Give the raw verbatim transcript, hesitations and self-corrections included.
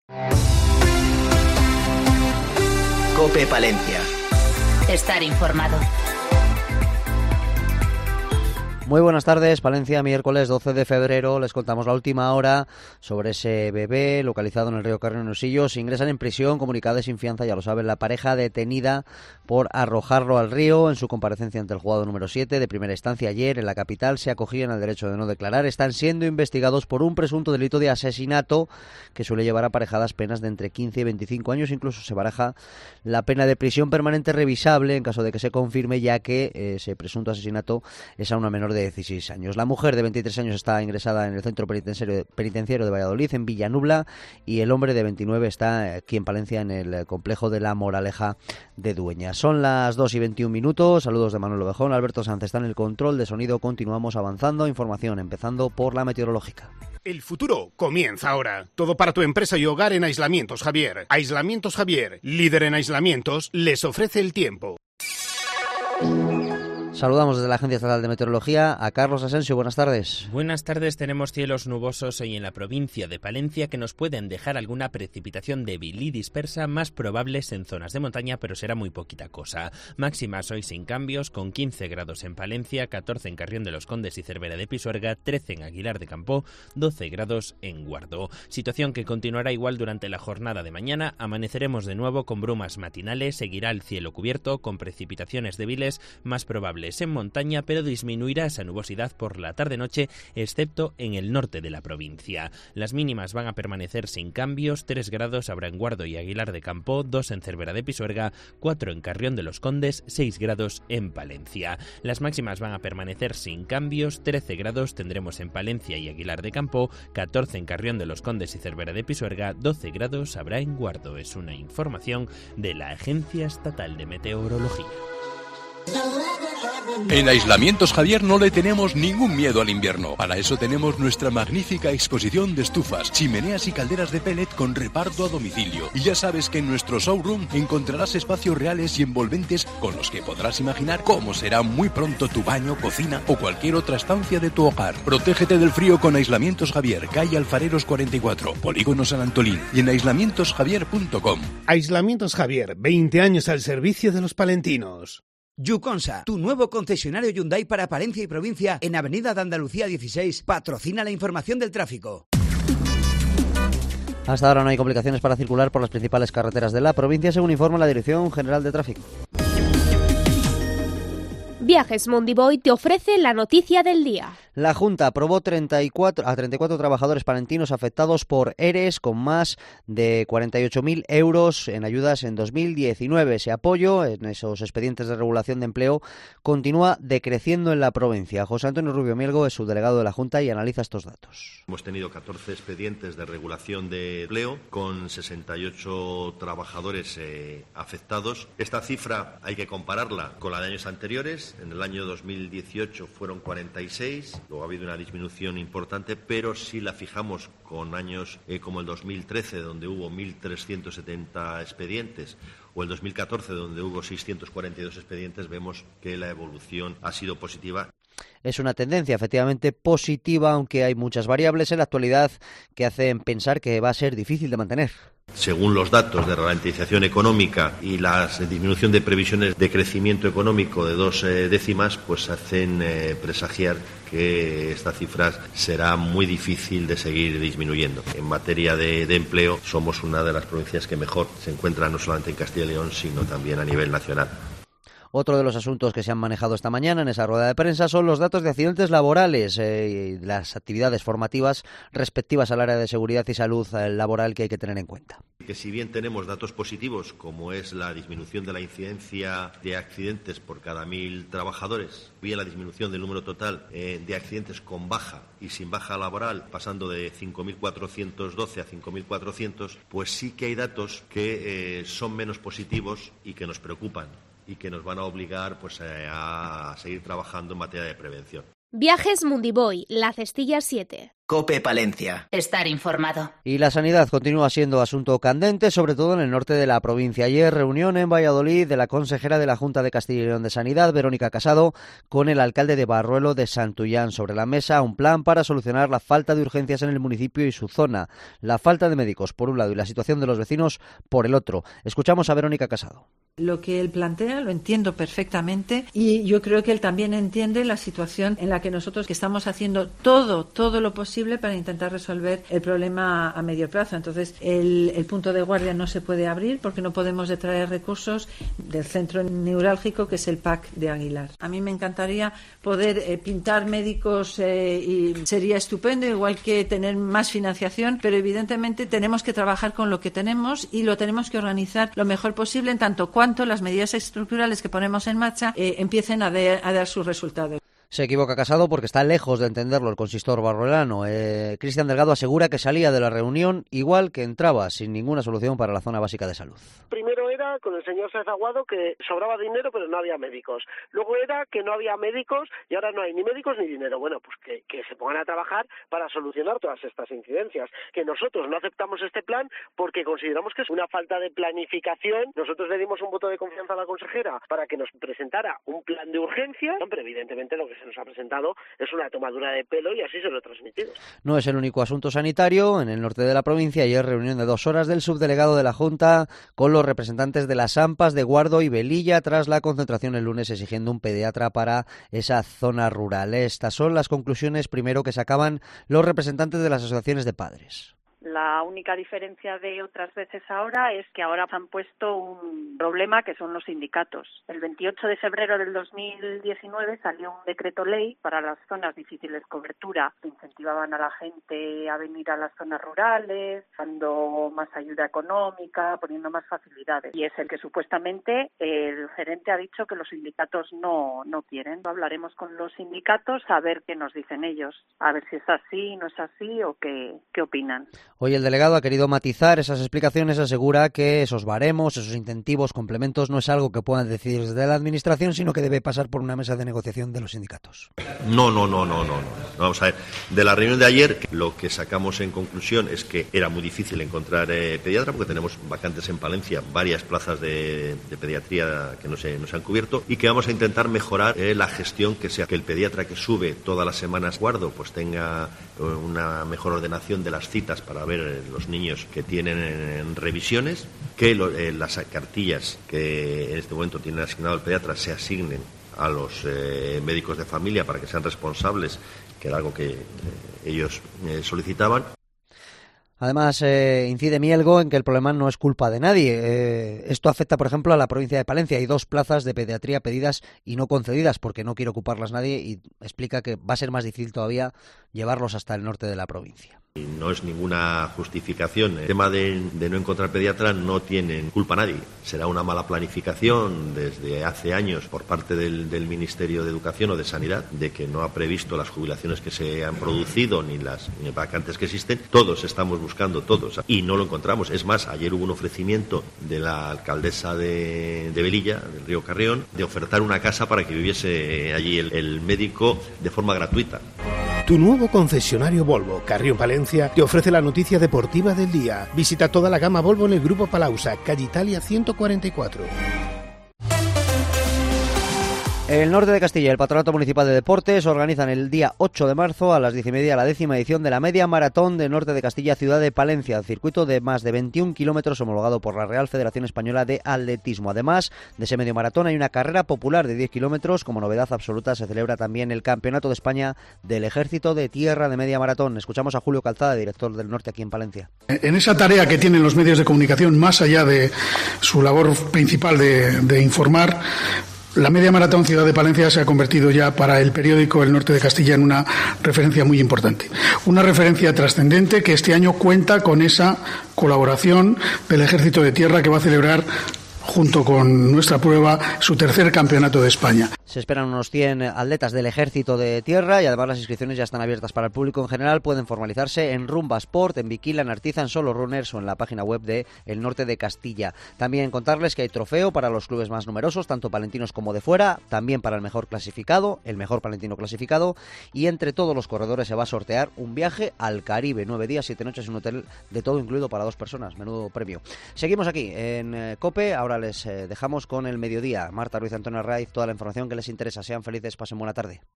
COPE Palencia. Estar informado. Muy buenas tardes, Palencia, miércoles doce de febrero. Les contamos la última hora sobre ese bebé localizado en el río Carrión en Usillos. Ingresan en prisión, comunicada sin fianza, ya lo saben, la pareja detenida por arrojarlo al río. En su comparecencia ante el juzgado número siete de primera instancia ayer en la capital se acogían al derecho de no declarar. Están siendo investigados por un presunto delito de asesinato que suele llevar aparejadas penas de entre quince y veinticinco años. Incluso se baraja la pena de prisión permanente revisable en caso de que se confirme, ya que ese presunto asesinato es a una menor de dieciséis años. La mujer de veintitrés años está ingresada en el centro penitenciario, penitenciario de Valladolid, en Villanubla, y el hombre de veintinueve está aquí en Palencia, en el complejo de La Moraleja de Dueñas. Son las dos y veintiún minutos. Saludos de Manuel Ovejón. Alberto Sanz está en el control de sonido. Continuamos avanzando. Información, empezando por la meteorológica. El futuro comienza ahora. Todo para tu empresa y hogar en Aislamientos Javier. Aislamientos Javier, líder en aislamientos, les ofrece el tiempo. Saludamos desde la Agencia Estatal de Meteorología a Carlos Asensio. Buenas tardes. Buenas tardes. Tenemos cielos nubosos hoy en la provincia de Palencia que nos pueden dejar alguna precipitación débil y dispersa, más probables en zonas de montaña, pero será muy poquita cosa. Máximas hoy sin cambios, con quince grados en Palencia, catorce en Carrión de los Condes y Cervera de Pisuerga, trece en Aguilar de Campoo, doce grados en Guardo. Situación que continuará igual durante la jornada de mañana. Amaneceremos de nuevo con brumas matinales, seguirá el cielo cubierto con precipitaciones débiles, más probables en montaña, pero disminuirá esa nubosidad por la tarde-noche, excepto en el norte de la provincia. Las mínimas van a permanecer sin cambios, tres grados habrá en Guardo y Aguilar de Campoo, dos en Cervera de Pisuerga, cuatro en Carrión de los Condes, seis grados en Palencia. Las máximas van a permanecer sin cambios, trece grados tendremos en Palencia y Aguilar de Campoo, catorce en Carrión de los Condes y Cervera de Pisuerga, doce grados habrá en Guardo. Es una información de la Agencia Estatal de Meteorología. En Aislamientos Javier no le tenemos ningún miedo al invierno. Para eso tenemos nuestra magnífica exposición de estufas, chimeneas y calderas de pellet con reparto a domicilio. Y ya sabes que en nuestro showroom encontrarás espacios reales y envolventes con los que podrás imaginar cómo será muy pronto tu baño, cocina o cualquier otra estancia de tu hogar. Protégete del frío con Aislamientos Javier, calle Alfareros cuarenta y cuatro, Polígono San Antolín, y en aislamientos javier punto com. Aislamientos Javier, veinte años al servicio de los palentinos. Yuconsa, tu nuevo concesionario Hyundai para Palencia y provincia en Avenida de Andalucía dieciséis, patrocina la información del tráfico. Hasta ahora no hay complicaciones para circular por las principales carreteras de la provincia, según informa la Dirección General de Tráfico. Viajes Mondiboy te ofrece la noticia del día. La Junta aprobó treinta y cuatro, a treinta y cuatro trabajadores palentinos afectados por E R E S con más de cuarenta y ocho mil euros en ayudas en dos mil diecinueve. Ese apoyo en esos expedientes de regulación de empleo continúa decreciendo en la provincia. José Antonio Rubio Mielgo es subdelegado de la Junta y analiza estos datos. Hemos tenido catorce expedientes de regulación de empleo con sesenta y ocho trabajadores eh, afectados. Esta cifra hay que compararla con la de años anteriores. En el año dos mil dieciocho fueron cuarenta y seis. Luego ha habido una disminución importante, pero si la fijamos con años eh, como el dos mil trece, donde hubo mil trescientos setenta expedientes, o el dos mil catorce, donde hubo seiscientos cuarenta y dos expedientes, vemos que la evolución ha sido positiva. Es una tendencia efectivamente positiva, aunque hay muchas variables en la actualidad que hacen pensar que va a ser difícil de mantener. Según los datos de ralentización económica y la disminución de previsiones de crecimiento económico de dos eh, décimas, pues hacen eh, presagiar que esta cifra será muy difícil de seguir disminuyendo. En materia de, de empleo, somos una de las provincias que mejor se encuentra no solamente en Castilla y León, sino también a nivel nacional. Otro de los asuntos que se han manejado esta mañana en esa rueda de prensa son los datos de accidentes laborales eh, y las actividades formativas respectivas al área de seguridad y salud laboral que hay que tener en cuenta. Que si bien tenemos datos positivos, como es la disminución de la incidencia de accidentes por cada mil trabajadores, bien la disminución del número total eh, de accidentes con baja y sin baja laboral, pasando de cinco mil cuatrocientos doce a cinco mil cuatrocientos, pues sí que hay datos que eh, son menos positivos y que nos preocupan y que nos van a obligar pues, a seguir trabajando en materia de prevención. Viajes Mondiboy, La Cestilla siete. COPE Palencia. Estar informado. Y la sanidad continúa siendo asunto candente, sobre todo en el norte de la provincia. Ayer reunión en Valladolid de la consejera de la Junta de Castilla y León de Sanidad, Verónica Casado, con el alcalde de Barruelo de Santullán. Sobre la mesa un plan para solucionar la falta de urgencias en el municipio y su zona. La falta de médicos por un lado y la situación de los vecinos por el otro. Escuchamos a Verónica Casado. Lo que él plantea lo entiendo perfectamente y yo creo que él también entiende la situación en la que nosotros que estamos haciendo todo, todo lo posible para intentar resolver el problema a medio plazo. Entonces, el, el punto de guardia no se puede abrir porque no podemos detraer recursos del centro neurálgico que es el P A C de Aguilar. A mí me encantaría poder eh, pintar médicos eh, y sería estupendo, igual que tener más financiación, pero evidentemente tenemos que trabajar con lo que tenemos y lo tenemos que organizar lo mejor posible en tanto cuanto las medidas estructurales que ponemos en marcha eh, empiecen a, de, a dar sus resultados. Se equivoca Casado porque está lejos de entenderlo el consistor barruelano. Eh, Cristian Delgado asegura que salía de la reunión igual que entraba, sin ninguna solución para la zona básica de salud. Primero era con el señor Sáenz Aguado que sobraba dinero pero no había médicos. Luego era que no había médicos y ahora no hay ni médicos ni dinero. Bueno, pues que, que se pongan a trabajar para solucionar todas estas incidencias. Que nosotros no aceptamos este plan porque consideramos que es una falta de planificación. Nosotros le dimos un voto de confianza a la consejera para que nos presentara un plan de urgencia, pero evidentemente lo que se nos ha presentado es una tomadura de pelo y así se lo he transmitido. No es el único asunto sanitario. En el norte de la provincia ayer reunión de dos horas del subdelegado de la Junta con los representantes de las AMPAs de Guardo y Velilla tras la concentración el lunes exigiendo un pediatra para esa zona rural. Estas son las conclusiones primero que sacaban los representantes de las asociaciones de padres. La única diferencia de otras veces ahora es que ahora han puesto un problema que son los sindicatos. El veintiocho de febrero del dos mil diecinueve salió un decreto ley para las zonas difíciles de cobertura que incentivaban a la gente a venir a las zonas rurales, dando más ayuda económica, poniendo más facilidades. Y es el que supuestamente el gerente ha dicho que los sindicatos no, no quieren. Hablaremos con los sindicatos a ver qué nos dicen ellos, a ver si es así, no es así o qué, qué opinan. Hoy el delegado ha querido matizar esas explicaciones, asegura que esos baremos, esos incentivos, complementos, no es algo que puedan decidir desde la Administración, sino que debe pasar por una mesa de negociación de los sindicatos. No, no, no, no, no. Vamos a ver, de la reunión de ayer, lo que sacamos en conclusión es que era muy difícil encontrar eh, pediatra, porque tenemos vacantes en Palencia, varias plazas de, de pediatría que no se, no se han cubierto, y que vamos a intentar mejorar eh, la gestión, que sea que el pediatra que sube todas las semanas Guardo, pues tenga eh, una mejor ordenación de las citas para ver los niños que tienen en revisiones, que lo, eh, las cartillas que en este momento tienen asignado el pediatra se asignen a los eh, médicos de familia para que sean responsables, que era algo que eh, ellos eh, solicitaban. Además, eh, incide Mielgo en que el problema no es culpa de nadie. Eh, esto afecta, por ejemplo, a la provincia de Palencia. Hay dos plazas de pediatría pedidas y no concedidas porque no quiere ocuparlas nadie, y explica que va a ser más difícil todavía llevarlos hasta el norte de la provincia. Y no es ninguna justificación. El tema de, de no encontrar pediatra no tiene culpa nadie. Será una mala planificación desde hace años por parte del, del Ministerio de Educación o de Sanidad, de que no ha previsto las jubilaciones que se han producido ni las ni vacantes que existen. Todos estamos buscando, todos, y no lo encontramos. Es más, ayer hubo un ofrecimiento de la alcaldesa de, de Velilla, del Río Carrión, de ofertar una casa para que viviese allí el, el médico de forma gratuita. Tu nuevo concesionario Volvo, Carrión Palencia, te ofrece la noticia deportiva del día. Visita toda la gama Volvo en el Grupo Palausa, calle Italia ciento cuarenta y cuatro. En el norte de Castilla, el Patronato Municipal de Deportes organizan el día ocho de marzo a las diez y media la décima edición de la Media Maratón de Norte de Castilla, Ciudad de Palencia, circuito de más de veintiún kilómetros homologado por la Real Federación Española de Atletismo. Además de ese medio maratón hay una carrera popular de diez kilómetros. Como novedad absoluta se celebra también el Campeonato de España del Ejército de Tierra de Media Maratón. Escuchamos a Julio Calzada, director del Norte aquí en Palencia. En esa tarea que tienen los medios de comunicación, más allá de su labor principal de, de informar, la Media Maratón Ciudad de Palencia se ha convertido ya para el periódico El Norte de Castilla en una referencia muy importante. Una referencia trascendente que este año cuenta con esa colaboración del Ejército de Tierra, que va a celebrar junto con nuestra prueba, su tercer campeonato de España. Se esperan unos cien atletas del Ejército de Tierra y además las inscripciones ya están abiertas para el público en general. Pueden formalizarse en Rumba Sport, en Viquila, en Artiza, en Solo Runners o en la página web de El Norte de Castilla. También contarles que hay trofeo para los clubes más numerosos, tanto palentinos como de fuera, también para el mejor clasificado, el mejor palentino clasificado, y entre todos los corredores se va a sortear un viaje al Caribe, nueve días, siete noches en un hotel de todo incluido para dos personas. Menudo premio. Seguimos aquí en eh, COPE, ahora les eh, dejamos con el mediodía. Marta Ruiz, Antonio Raiz, toda la información que les interesa. Sean felices, pasen buena tarde.